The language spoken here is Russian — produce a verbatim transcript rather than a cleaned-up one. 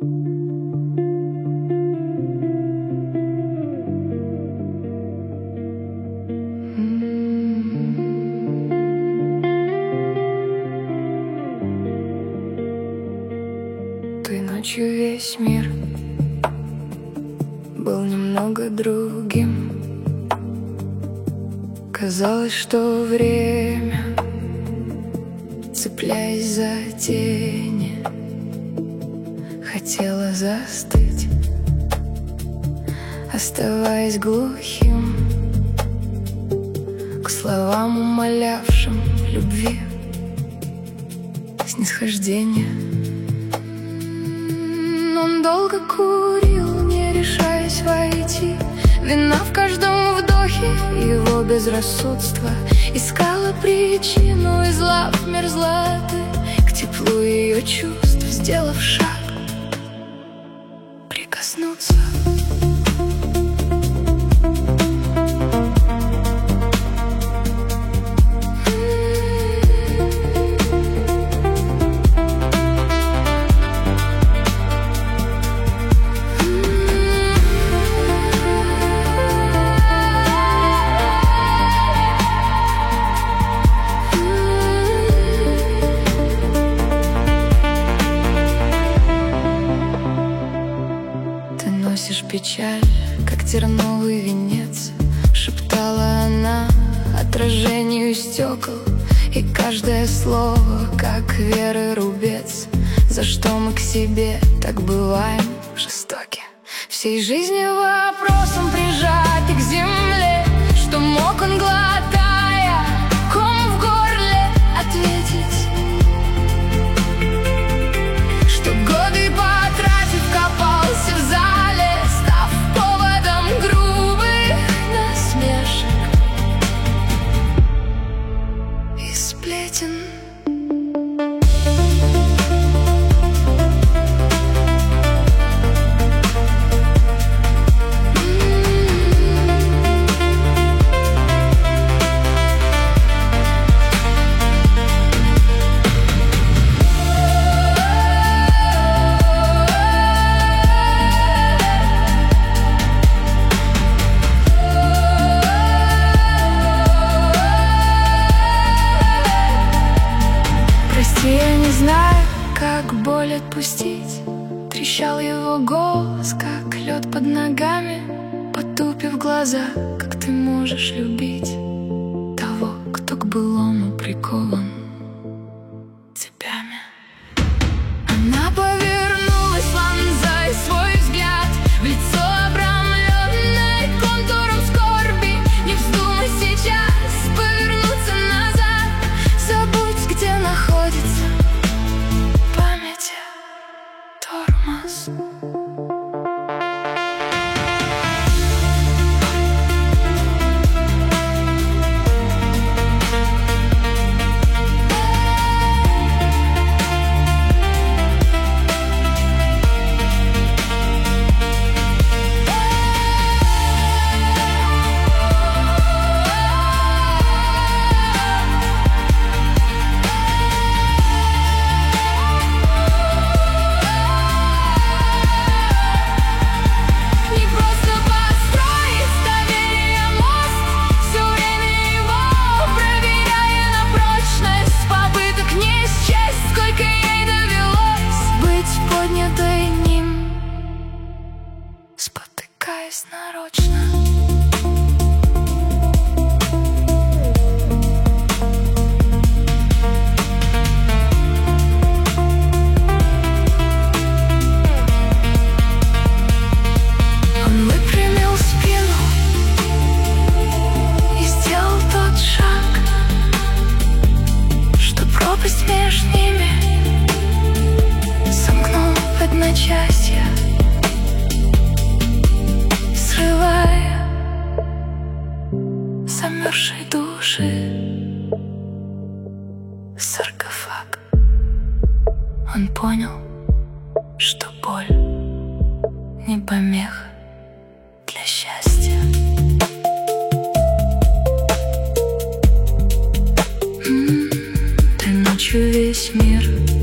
Той ночью весь мир был немного другим. Казалось, что время, цепляясь за тени, хотела застыть, оставаясь глухим к словам, умолявшим любви, снисхождения. Он долго курил, не решаясь войти. Вина в каждом вдохе, его безрассудство искала причину, излав мерзлоты к теплу ее чувств, сделав шаг, прикоснуться. Носишь печаль, как терновый венец, шептала она отражению стекол. И каждое слово, как веры рубец, за что мы к себе так бываем жестоки. Всей жизни вопросом прижаты к земле, что мог он, глотая ком в горле, ответить, что годы потратив, копался в зале, став поводом грубых насмешек и сплетен. Я не знаю, как боль отпустить. Трещал его голос, как лед под ногами. Потупив глаза, как ты можешь любить того, кто к былому прикован цепями. Она повернулась, вонзая свой взгляд в лицо, обрамленное контуром скорби. Не вздумай сейчас повернуться назад, забудь, где находится память, тормоз. Спотыкаясь нарочно. Он выпрямил спину и сделал тот шаг, что пропасть между ними сомкнул в одночасье, срывая замерзшие души саркофаг. Он понял, что боль не помеха для счастья. М-м, ты ночью весь мир